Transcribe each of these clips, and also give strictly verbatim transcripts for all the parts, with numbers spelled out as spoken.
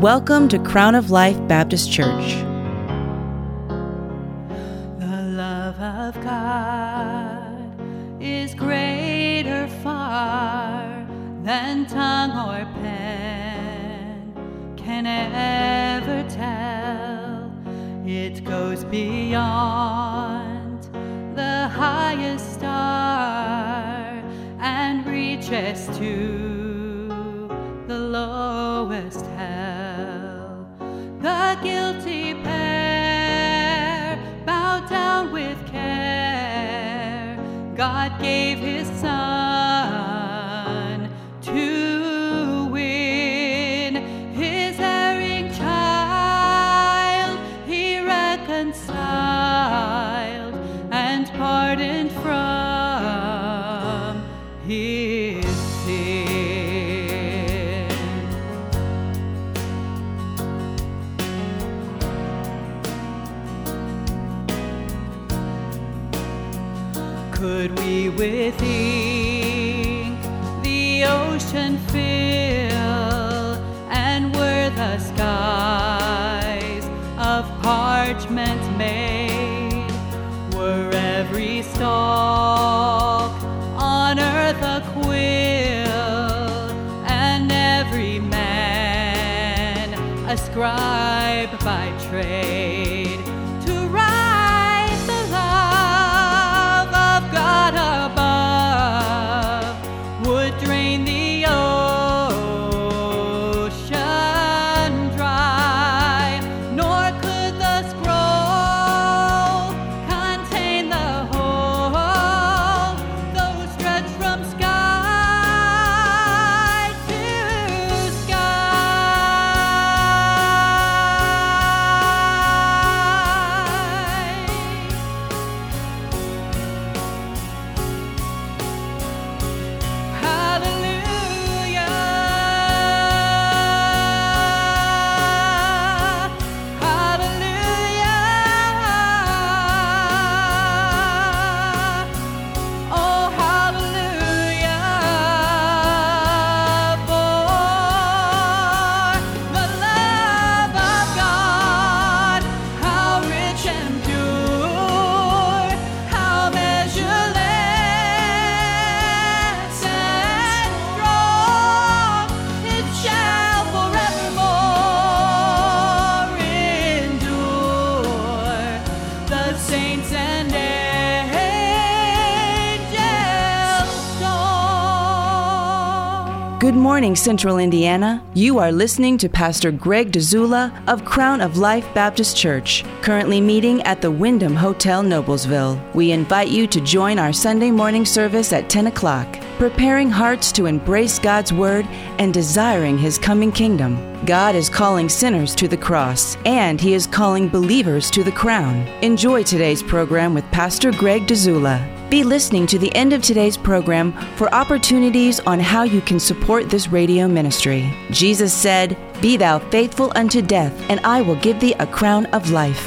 Welcome to Crown of Life Baptist Church. The love of God is greater far than tongue or pen can ever tell. It goes beyond the highest star and reaches to the lowest hell. The guilty pair bowed down with care. God gave his son to win his erring child. He reconciled and pardoned from his sin. Could we with ink the ocean fill, and were the skies of parchment made, were every stalk on earth a quill, and every man a scribe by trade, to write the love of God above, would drain the ocean dry, nor could the scroll contain the whole, though stretched from sky to Good morning, Central Indiana. You are listening to Pastor Greg Dzula of Crown of Life Baptist Church, currently meeting at the Wyndham Hotel, Noblesville. We invite you to join our Sunday morning service at ten o'clock, preparing hearts to embrace God's Word and desiring His coming kingdom. God is calling sinners to the cross, and He is calling believers to the crown. Enjoy today's program with Pastor Greg Dzula. Be listening to the end of today's program for opportunities on how you can support this radio ministry. Jesus said, "Be thou faithful unto death, and I will give thee a crown of life."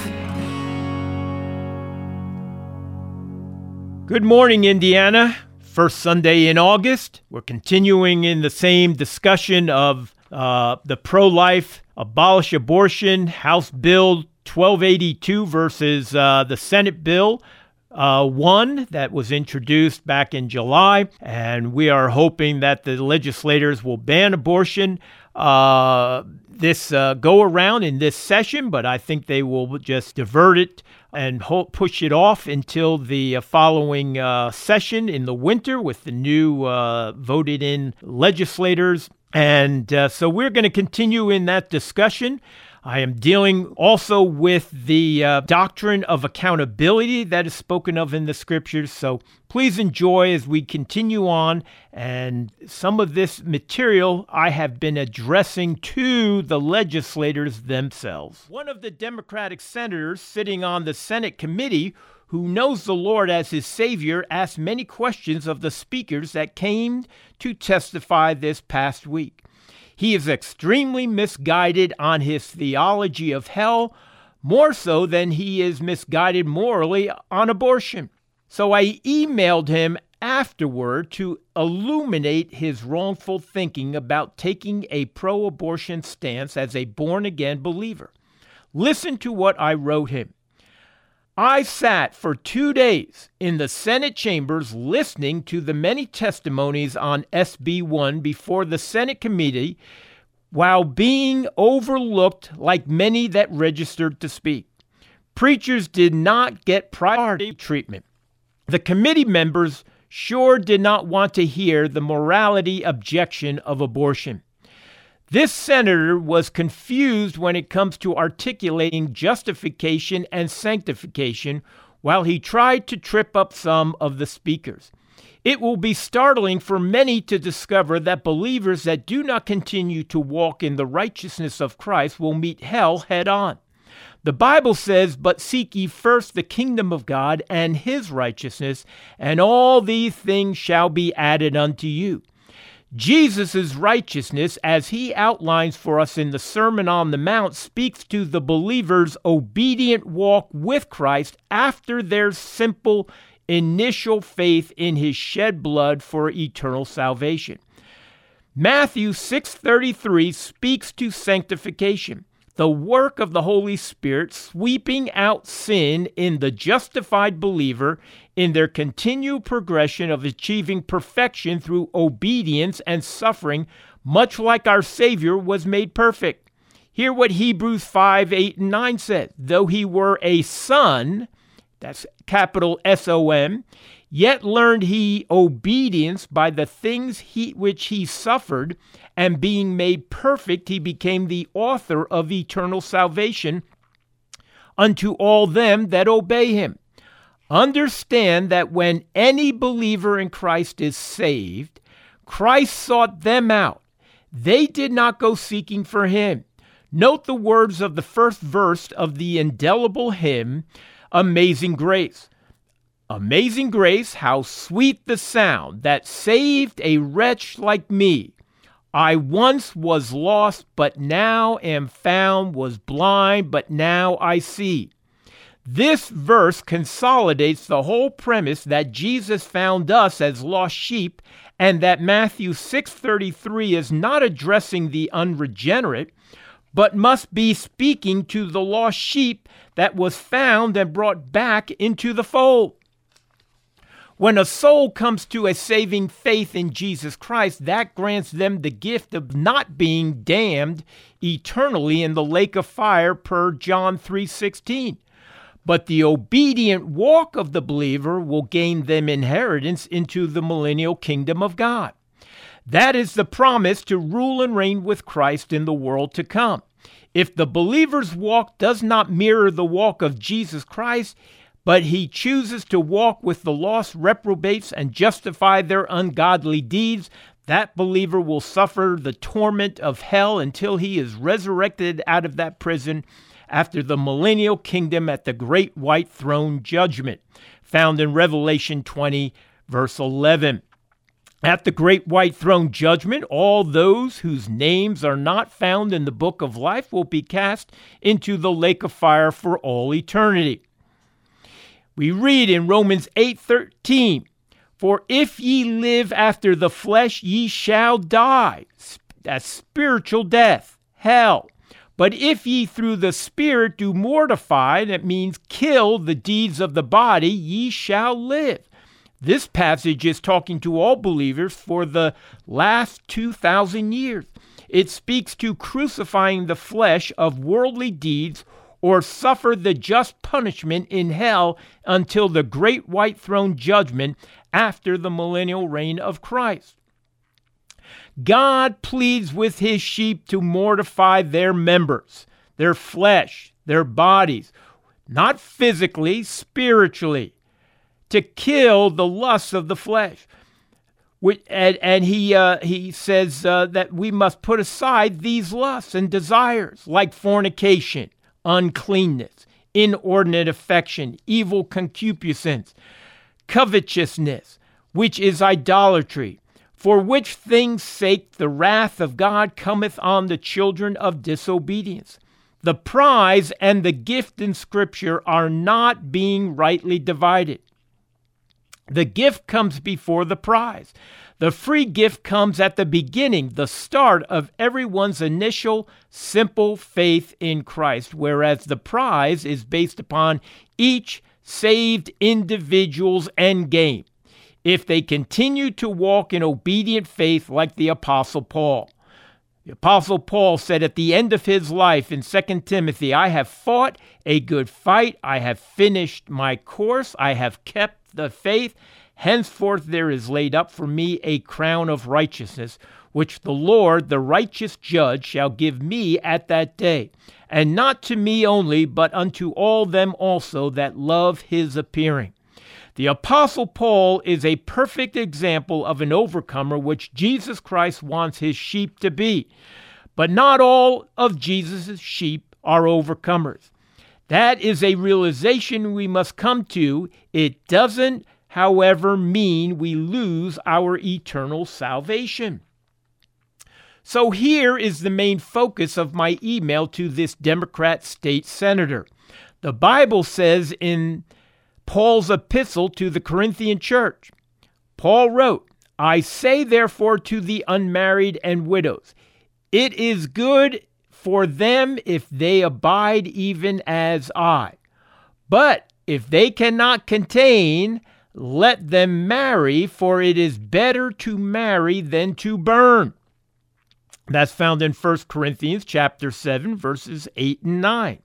Good morning, Indiana. First Sunday in August. We're continuing in the same discussion of uh, the pro-life, abolish abortion, House Bill twelve eighty-two versus uh, the Senate Bill Uh, one that was introduced back in July, and we are hoping that the legislators will ban abortion uh, this uh, go around in this session, but I think they will just divert it and ho- push it off until the uh, following uh, session in the winter with the new uh, voted in legislators. And uh, so we're going to continue in that discussion. I am dealing also with the uh, doctrine of accountability that is spoken of in the scriptures. So please enjoy as we continue on. And some of this material I have been addressing to the legislators themselves. One of the Democratic senators sitting on the Senate committee who knows the Lord as his Savior asked many questions of the speakers that came to testify this past week. He is extremely misguided on his theology of hell, more so than he is misguided morally on abortion. So I emailed him afterward to illuminate his wrongful thinking about taking a pro-abortion stance as a born-again believer. Listen to what I wrote him. I sat for two days in the Senate chambers listening to the many testimonies on S B one before the Senate committee while being overlooked like many that registered to speak. Preachers did not get priority treatment. The committee members sure did not want to hear the morality objection of abortion. This senator was confused when it comes to articulating justification and sanctification while he tried to trip up some of the speakers. It will be startling for many to discover that believers that do not continue to walk in the righteousness of Christ will meet hell head on. The Bible says, "But seek ye first the kingdom of God and his righteousness, and all these things shall be added unto you." Jesus' righteousness, as he outlines for us in the Sermon on the Mount, speaks to the believer's obedient walk with Christ after their simple initial faith in his shed blood for eternal salvation. Matthew six thirty-three speaks to sanctification, the work of the Holy Spirit sweeping out sin in the justified believer in their continued progression of achieving perfection through obedience and suffering, much like our Savior was made perfect. Hear what Hebrews five, eight, and nine said. Though he were a son, that's capital S O N, yet learned he obedience by the things he which he suffered, and being made perfect, he became the author of eternal salvation unto all them that obey him. Understand that when any believer in Christ is saved, Christ sought them out. They did not go seeking for him. Note the words of the first verse of the indelible hymn, Amazing Grace. Amazing grace, how sweet the sound that saved a wretch like me. I once was lost, but now am found, was blind, but now I see. This verse consolidates the whole premise that Jesus found us as lost sheep, and that Matthew six thirty-three is not addressing the unregenerate, but must be speaking to the lost sheep that was found and brought back into the fold. When a soul comes to a saving faith in Jesus Christ, that grants them the gift of not being damned eternally in the lake of fire per John three sixteen. But the obedient walk of the believer will gain them inheritance into the millennial kingdom of God. That is the promise to rule and reign with Christ in the world to come. If the believer's walk does not mirror the walk of Jesus Christ, but he chooses to walk with the lost reprobates and justify their ungodly deeds, that believer will suffer the torment of hell until he is resurrected out of that prison after the millennial kingdom at the great white throne judgment, found in Revelation twenty, verse eleven. At the great white throne judgment, all those whose names are not found in the book of life will be cast into the lake of fire for all eternity. We read in Romans eight thirteen, "For if ye live after the flesh, ye shall die." That's spiritual death, hell. "But if ye through the Spirit do mortify," that means kill the deeds of the body, "ye shall live." This passage is talking to all believers for the last two thousand years. It speaks to crucifying the flesh of worldly deeds or suffer the just punishment in hell until the great white throne judgment after the millennial reign of Christ. God pleads with his sheep to mortify their members, their flesh, their bodies, not physically, spiritually, to kill the lusts of the flesh. And, and he, uh, he says uh, that we must put aside these lusts and desires like fornication, uncleanness, inordinate affection, evil concupiscence, covetousness, which is idolatry, for which things' sake the wrath of God cometh on the children of disobedience. The prize and the gift in Scripture are not being rightly divided. The gift comes before the prize. The free gift comes at the beginning, the start of everyone's initial simple faith in Christ, whereas the prize is based upon each saved individual's end game, if they continue to walk in obedient faith like the Apostle Paul. The Apostle Paul said at the end of his life in Second Timothy, I have fought a good fight, I have finished my course, I have kept the faith. Henceforth there is laid up for me a crown of righteousness, which the Lord, the righteous judge, shall give me at that day, and not to me only, but unto all them also that love his appearing. The Apostle Paul is a perfect example of an overcomer, which Jesus Christ wants his sheep to be. But not all of Jesus' sheep are overcomers. That is a realization we must come to. It doesn't, however, mean we lose our eternal salvation. So here is the main focus of my email to this Democrat state senator. The Bible says in Paul's epistle to the Corinthian church, Paul wrote, I say therefore to the unmarried and widows, it is good for them if they abide even as I. But if they cannot contain, let them marry, for it is better to marry than to burn. That's found in First Corinthians chapter seven, verses eight and nine.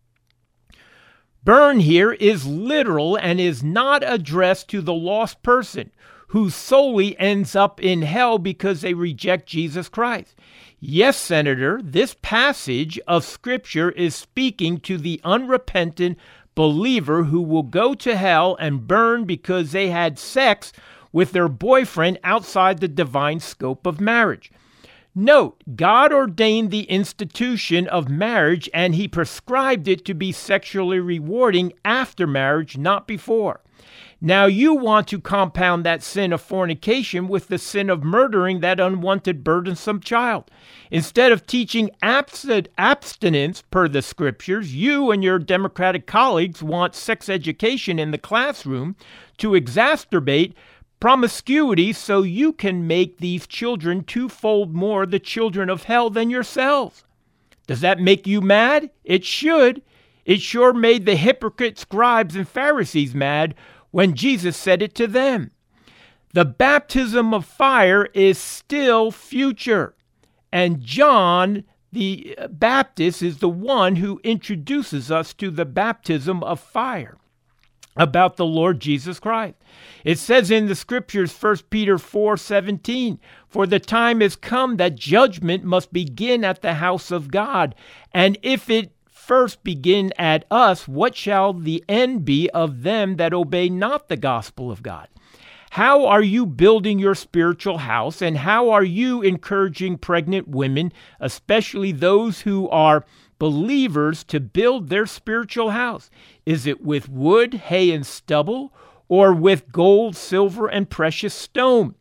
Burn here is literal and is not addressed to the lost person who solely ends up in hell because they reject Jesus Christ. Yes, Senator, this passage of Scripture is speaking to the unrepentant believer who will go to hell and burn because they had sex with their boyfriend outside the divine scope of marriage. Note, God ordained the institution of marriage and he prescribed it to be sexually rewarding after marriage, not before. Now you want to compound that sin of fornication with the sin of murdering that unwanted burdensome child. Instead of teaching abst- abstinence per the scriptures, you and your Democratic colleagues want sex education in the classroom to exacerbate promiscuity so you can make these children twofold more the children of hell than yourselves. Does that make you mad? It should. It sure made the hypocrite scribes and Pharisees mad when Jesus said it to them. The baptism of fire is still future, and John the Baptist is the one who introduces us to the baptism of fire about the Lord Jesus Christ. It says in the scriptures, First Peter four seventeen, for the time is come that judgment must begin at the house of God. And if it first begin at us, what shall the end be of them that obey not the gospel of God? How are you building your spiritual house, and how are you encouraging pregnant women, especially those who are believers, to build their spiritual house? Is it with wood, hay, and stubble, or with gold, silver, and precious stone?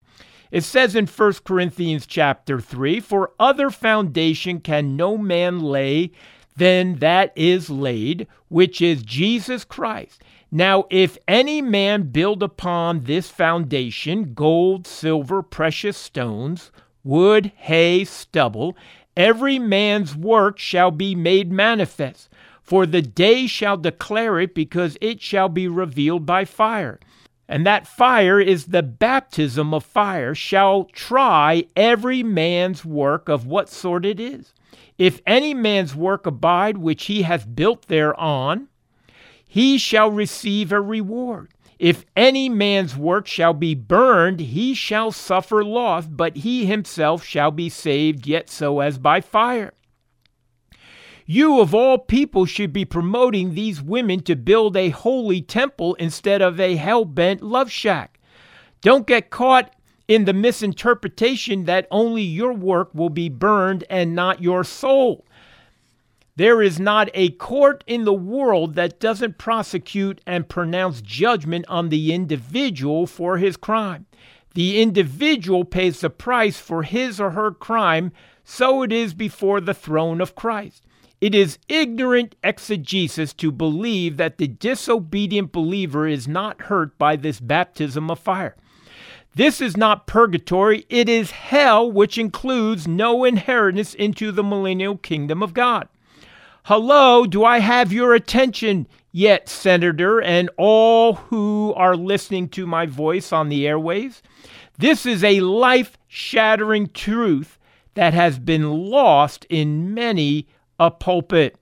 It says in First Corinthians chapter three, for other foundation can no man lay than that is laid, which is Jesus Christ. Now, if any man build upon this foundation gold, silver, precious stones, wood, hay, stubble, every man's work shall be made manifest, for the day shall declare it, because it shall be revealed by fire. And that fire is the baptism of fire, shall try every man's work of what sort it is. If any man's work abide which he hath built thereon, he shall receive a reward. If any man's work shall be burned, he shall suffer loss, but he himself shall be saved, yet so as by fire. You of all people should be promoting these women to build a holy temple instead of a hell-bent love shack. Don't get caught in the misinterpretation that only your work will be burned and not your soul. There is not a court in the world that doesn't prosecute and pronounce judgment on the individual for his crime. The individual pays the price for his or her crime, so it is before the throne of Christ. It is ignorant exegesis to believe that the disobedient believer is not hurt by this baptism of fire. This is not purgatory, it is hell, which includes no inheritance into the millennial kingdom of God. Hello, do I have your attention yet, Senator, and all who are listening to my voice on the airwaves? This is a life-shattering truth that has been lost in many a pulpit.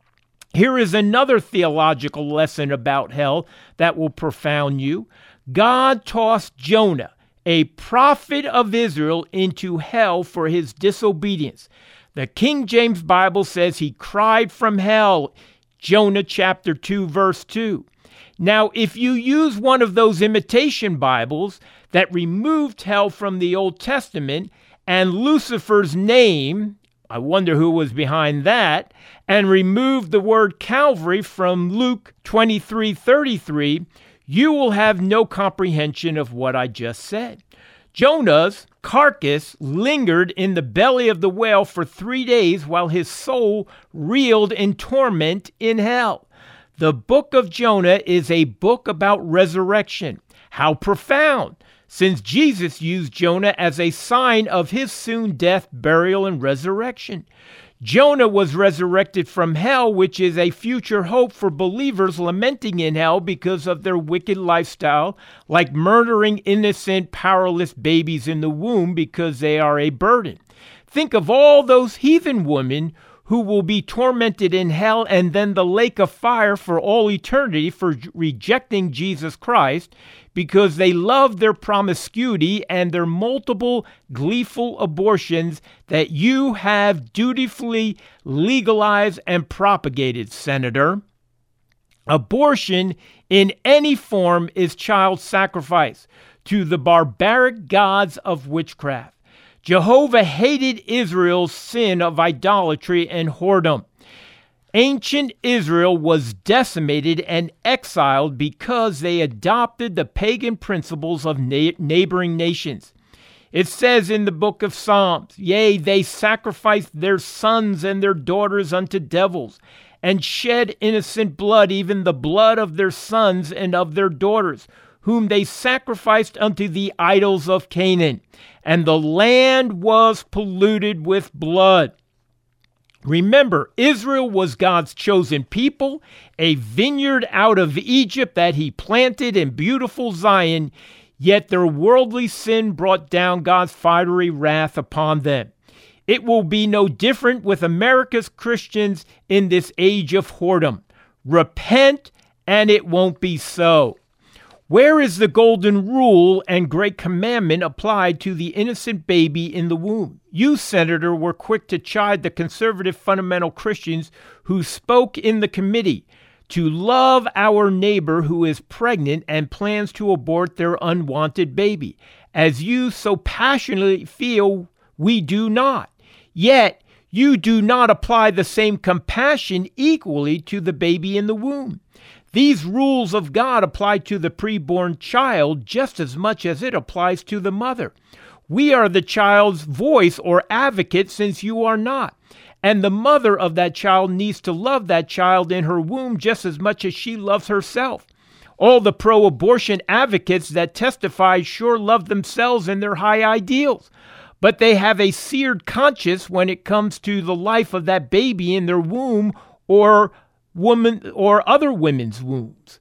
Here is another theological lesson about hell that will profound you. God tossed Jonah, a prophet of Israel, into hell for his disobedience. The King James Bible says he cried from hell, Jonah chapter two, verse two. Now, if you use one of those imitation Bibles that removed hell from the Old Testament and Lucifer's name, I wonder who was behind that, and removed the word Calvary from Luke twenty-three thirty-three, you will have no comprehension of what I just said. Jonah's carcass lingered in the belly of the whale for three days while his soul reeled in torment in hell. The book of Jonah is a book about resurrection. How profound, since Jesus used Jonah as a sign of his soon death, burial, and resurrection. Jonah was resurrected from hell, which is a future hope for believers lamenting in hell because of their wicked lifestyle, like murdering innocent, powerless babies in the womb because they are a burden. Think of all those heathen women who will be tormented in hell and then the lake of fire for all eternity for rejecting Jesus Christ because they love their promiscuity and their multiple gleeful abortions that you have dutifully legalized and propagated, Senator. Abortion in any form is child sacrifice to the barbaric gods of witchcraft. Jehovah hated Israel's sin of idolatry and whoredom. Ancient Israel was decimated and exiled because they adopted the pagan principles of na- neighboring nations. It says in the book of Psalms, yea, they sacrificed their sons and their daughters unto devils, and shed innocent blood, even the blood of their sons and of their daughters, whom they sacrificed unto the idols of Canaan. And the land was polluted with blood. Remember, Israel was God's chosen people, a vineyard out of Egypt that he planted in beautiful Zion, yet their worldly sin brought down God's fiery wrath upon them. It will be no different with America's Christians in this age of whoredom. Repent, and it won't be so. Where is the golden rule and great commandment applied to the innocent baby in the womb? You, Senator, were quick to chide the conservative fundamental Christians who spoke in the committee to love our neighbor who is pregnant and plans to abort their unwanted baby, as you so passionately feel we do not. Yet, you do not apply the same compassion equally to the baby in the womb. These rules of God apply to the preborn child just as much as it applies to the mother. We are the child's voice or advocate since you are not. And the mother of that child needs to love that child in her womb just as much as she loves herself. All the pro-abortion advocates that testify sure love themselves and their high ideals, but they have a seared conscience when it comes to the life of that baby in their womb or woman or other women's wombs.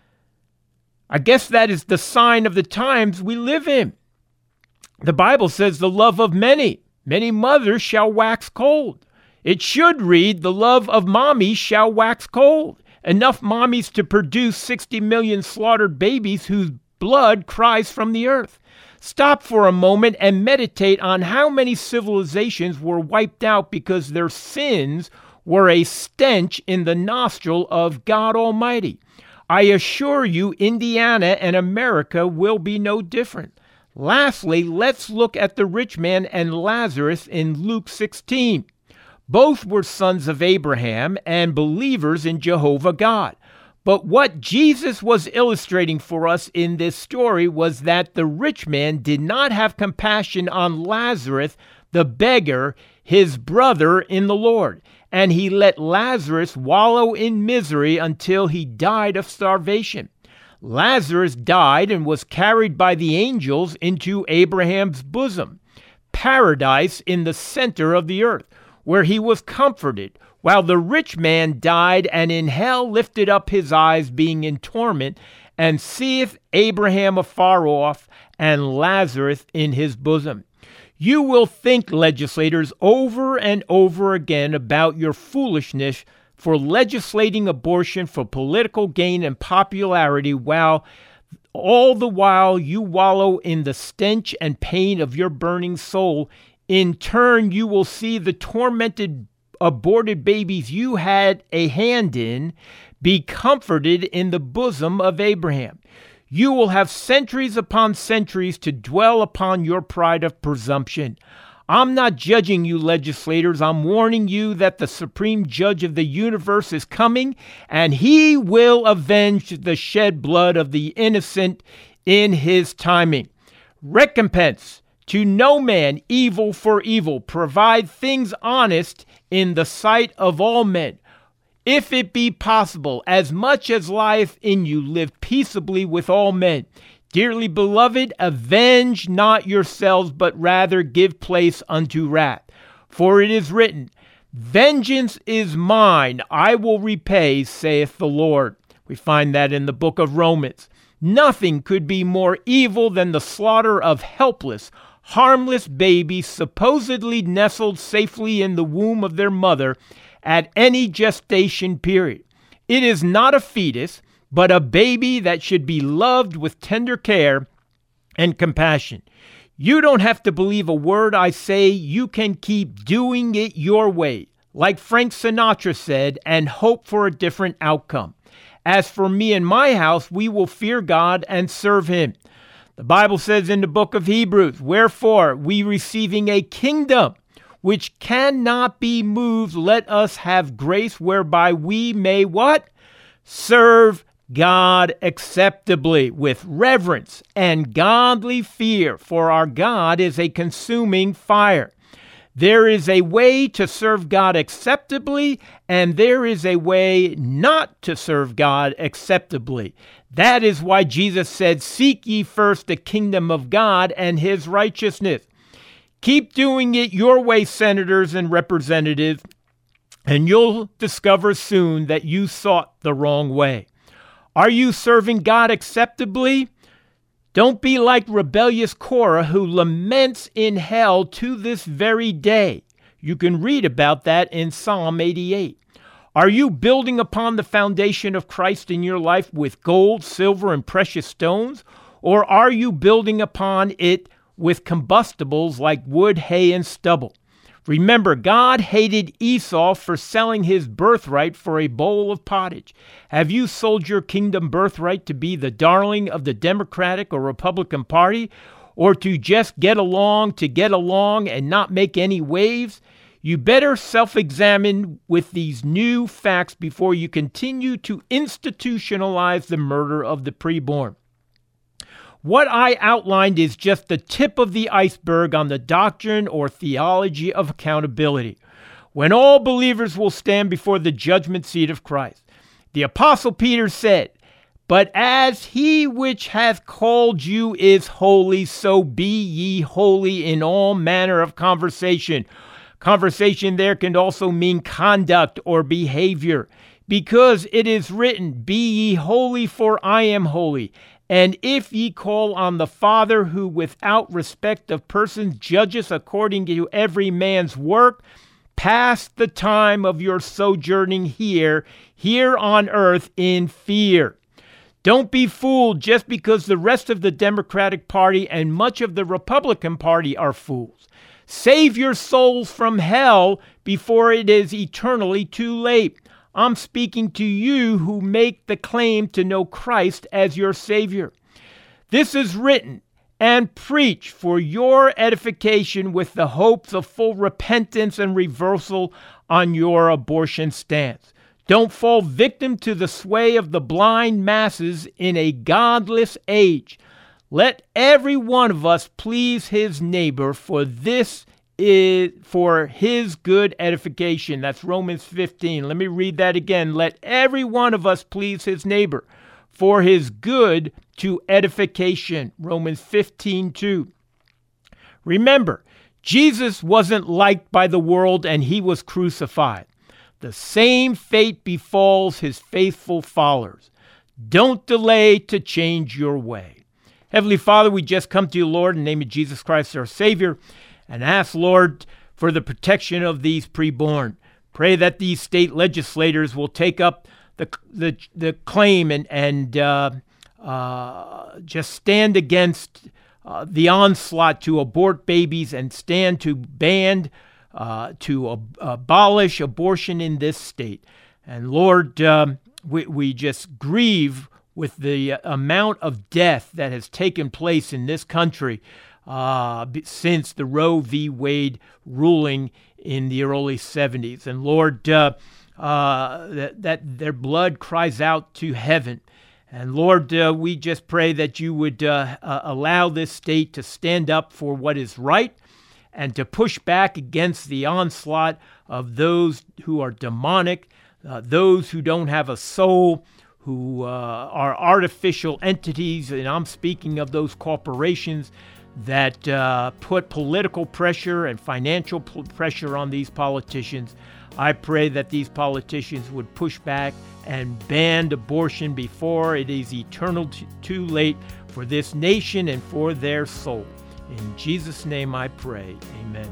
I guess that is the sign of the times we live in. The Bible says the love of many, many mothers shall wax cold. It should read the love of mommy shall wax cold. Enough mommies to produce sixty million slaughtered babies whose blood cries from the earth. Stop for a moment and meditate on how many civilizations were wiped out because their sins were a stench in the nostril of God Almighty. I assure you, Indiana and America will be no different. Lastly, let's look at the rich man and Lazarus in Luke sixteen. Both were sons of Abraham and believers in Jehovah God. But what Jesus was illustrating for us in this story was that the rich man did not have compassion on Lazarus, the beggar, his brother in the Lord. and he let Lazarus wallow in misery until he died of starvation. Lazarus died and was carried by the angels into Abraham's bosom, paradise in the center of the earth, where he was comforted, while the rich man died and in hell lifted up his eyes, being in torment, and seeth Abraham afar off and Lazarus in his bosom. You will think, legislators, over and over again about your foolishness for legislating abortion for political gain and popularity, while all the while you wallow in the stench and pain of your burning soul. In turn, you will see the tormented aborted babies you had a hand in be comforted in the bosom of Abraham. You will have centuries upon centuries to dwell upon your pride of presumption. I'm not judging you, legislators. I'm warning you that the supreme judge of the universe is coming, and he will avenge the shed blood of the innocent in his timing. Recompense to no man evil for evil. Provide things honest in the sight of all men. If it be possible, as much as lieth in you, live peaceably with all men. Dearly beloved, avenge not yourselves, but rather give place unto wrath. For it is written, vengeance is mine, I will repay, saith the Lord. We find that in the book of Romans. Nothing could be more evil than the slaughter of helpless, harmless babies supposedly nestled safely in the womb of their mother at any gestation period. It is not a fetus, but a baby that should be loved with tender care and compassion. You don't have to believe a word I say. You can keep doing it your way, like Frank Sinatra said, and hope for a different outcome. As for me and my house, we will fear God and serve him. The Bible says in the book of Hebrews, wherefore we receiving a kingdom which cannot be moved, let us have grace whereby we may what? Serve God acceptably with reverence and godly fear, for our God is a consuming fire. There is a way to serve God acceptably, and there is a way not to serve God acceptably. That is why Jesus said, seek ye first the kingdom of God and his righteousness. Keep doing it your way, senators and representatives, and you'll discover soon that you sought the wrong way. Are you serving God acceptably? Don't be like rebellious Korah, who laments in hell to this very day. You can read about that in Psalm eighty-eight. Are you building upon the foundation of Christ in your life with gold, silver, and precious stones? Or are you building upon it with combustibles like wood, hay, and stubble? Remember, God hated Esau for selling his birthright for a bowl of pottage. Have you sold your kingdom birthright to be the darling of the Democratic or Republican Party, or to just get along to get along and not make any waves? You better self-examine with these new facts before you continue to institutionalize the murder of the preborn. What I outlined is just the tip of the iceberg on the doctrine or theology of accountability, when all believers will stand before the judgment seat of Christ. The Apostle Peter said, but as he which hath called you is holy, so be ye holy in all manner of conversation. Conversation there can also mean conduct or behavior, because it is written, be ye holy, for I am holy. And if ye call on the Father, who without respect of persons judgeth according to every man's work, pass the time of your sojourning here, here on earth in fear. Don't be fooled just because the rest of the Democratic Party and much of the Republican Party are fools. Save your souls from hell before it is eternally too late. I'm speaking to you who make the claim to know Christ as your Savior. This is written and preached for your edification with the hopes of full repentance and reversal on your abortion stance. Don't fall victim to the sway of the blind masses in a godless age. Let every one of us please his neighbor, for this is for his good edification. That's Romans fifteen. Let me read that again. Let every one of us please his neighbor for his good to edification. Romans fifteen two. Remember, Jesus wasn't liked by the world and he was crucified. The same fate befalls his faithful followers. Don't delay to change your way. Heavenly Father, we just come to you, Lord, in the name of Jesus Christ, our Savior, and ask, Lord, for the protection of these preborn. Pray that these state legislators will take up the the, the claim and, and uh, uh, just stand against uh, the onslaught to abort babies and stand to ban, uh, to ab- abolish abortion in this state. And Lord, um, we, we just grieve with the amount of death that has taken place in this country uh, since the Roe v. Wade ruling in the early seventies. And Lord, uh, uh, that, that their blood cries out to heaven. And Lord, uh, we just pray that you would uh, uh, allow this state to stand up for what is right and to push back against the onslaught of those who are demonic, uh, those who don't have a soul, who uh, are artificial entities, and I'm speaking of those corporations that uh, put political pressure and financial p- pressure on these politicians. I pray that these politicians would push back and ban abortion before it is eternal t- too late for this nation and for their soul. In Jesus' name I pray, amen.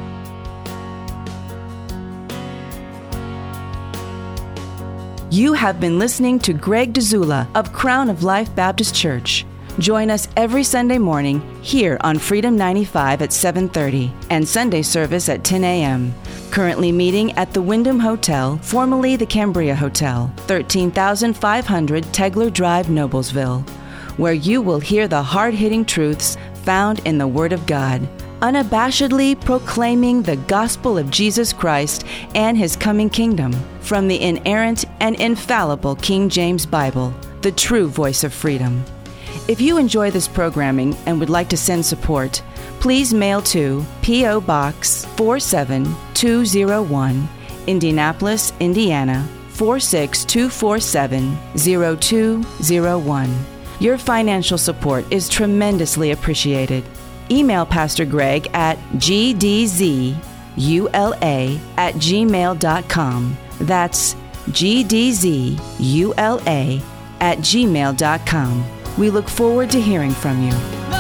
You have been listening to Greg Dzula of Crown of Life Baptist Church. Join us every Sunday morning here on Freedom ninety-five at seven thirty and Sunday service at ten a.m. Currently meeting at the Wyndham Hotel, formerly the Cambria Hotel, thirteen thousand five hundred Tegler Drive, Noblesville, where you will hear the hard-hitting truths found in the Word of God, unabashedly proclaiming the gospel of Jesus Christ and his coming kingdom from the inerrant and infallible King James Bible, the true voice of freedom. If you enjoy this programming and would like to send support, please mail to P O. Box four seven two zero one, Indianapolis, Indiana four six two four seven zero two zero one. Your financial support is tremendously appreciated. Email Pastor Greg at g d z u l a at gmail dot com. That's g d z u l a at gmail dot com. We look forward to hearing from you.